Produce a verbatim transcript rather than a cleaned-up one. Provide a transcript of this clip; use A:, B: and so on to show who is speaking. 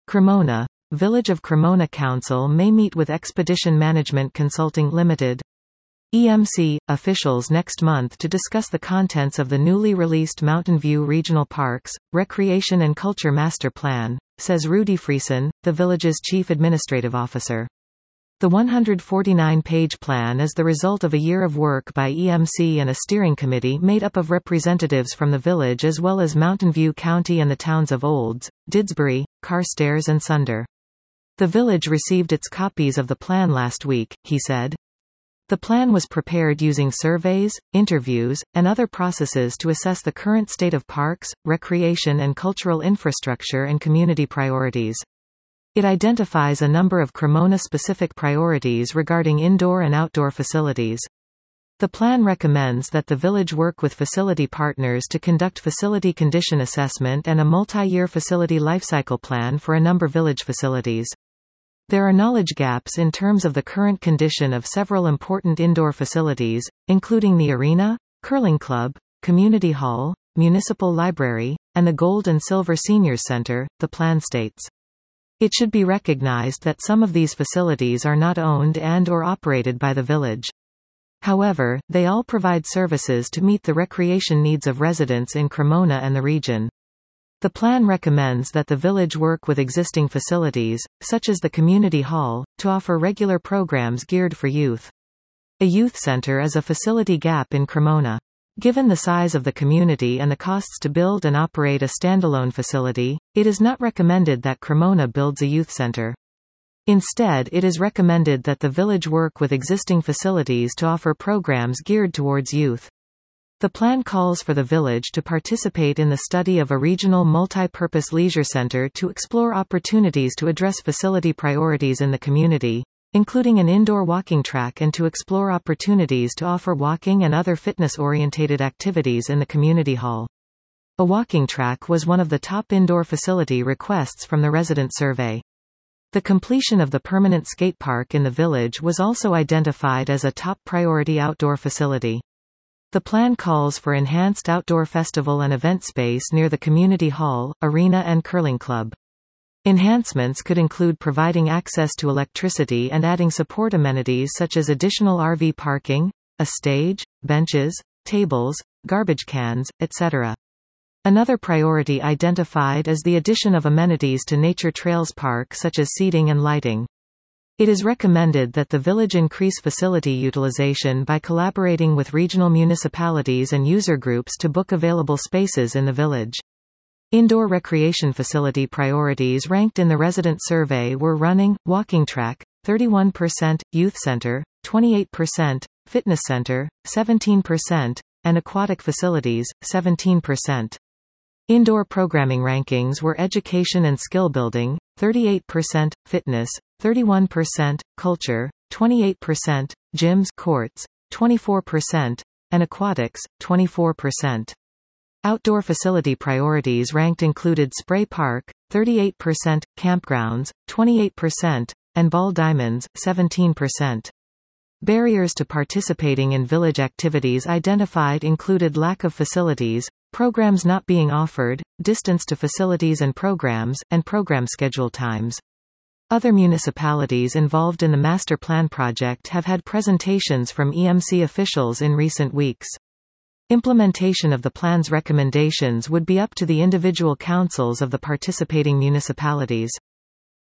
A: Cremona. Village of Cremona Council may meet with Expedition Management Consulting Limited E M C officials next month to discuss the contents of the newly released Mountain View Regional Parks, Recreation and Culture Master Plan, says Rudy Friesen, the village's chief administrative officer. The one hundred forty-nine page plan is the result of a year of work by E M C and a steering committee made up of representatives from the village as well as Mountain View County and the towns of Olds, Didsbury, Carstairs and Sunder. The village received its copies of the plan last week, he said. The plan was prepared using surveys, interviews, and other processes to assess the current state of parks, recreation and cultural infrastructure and community priorities. It identifies a number of Cremona-specific priorities regarding indoor and outdoor facilities. The plan recommends that the village work with facility partners to conduct facility condition assessment and a multi-year facility lifecycle plan for a number of village facilities. There are knowledge gaps in terms of the current condition of several important indoor facilities, including the arena, curling club, community hall, municipal library, and the Gold and Silver Seniors Center, the plan states. It should be recognized that some of these facilities are not owned and or operated by the village. However, they all provide services to meet the recreation needs of residents in Cremona and the region. The plan recommends that the village work with existing facilities, such as the community hall, to offer regular programs geared for youth. A youth center is a facility gap in Cremona. Given the size of the community and the costs to build and operate a standalone facility, it is not recommended that Cremona builds a youth center. Instead, it is recommended that the village work with existing facilities to offer programs geared towards youth. The plan calls for the village to participate in the study of a regional multi-purpose leisure center to explore opportunities to address facility priorities in the community, including an indoor walking track, and to explore opportunities to offer walking and other fitness-orientated activities in the community hall. A walking track was one of the top indoor facility requests from the resident survey. The completion of the permanent skate park in the village was also identified as a top priority outdoor facility. The plan calls for enhanced outdoor festival and event space near the community hall, arena and curling club. Enhancements could include providing access to electricity and adding support amenities such as additional R V parking, a stage, benches, tables, garbage cans, et cetera. Another priority identified is the addition of amenities to Nature Trails Park such as seating and lighting. It is recommended that the village increase facility utilization by collaborating with regional municipalities and user groups to book available spaces in the village. Indoor recreation facility priorities ranked in the resident survey were running, walking track, thirty-one percent, youth center, twenty-eight percent, fitness center, seventeen percent, and aquatic facilities, seventeen percent. Indoor programming rankings were education and skill building, thirty-eight percent, fitness, thirty-one percent, culture, twenty-eight percent, gyms, courts, twenty-four percent, and aquatics, twenty-four percent. Outdoor facility priorities ranked included Spray Park, thirty-eight percent, campgrounds, twenty-eight percent, and ball diamonds, seventeen percent. Barriers to participating in village activities identified included lack of facilities, programs not being offered, distance to facilities and programs, and program schedule times. Other municipalities involved in the master plan project have had presentations from E M C officials in recent weeks. Implementation of the plan's recommendations would be up to the individual councils of the participating municipalities.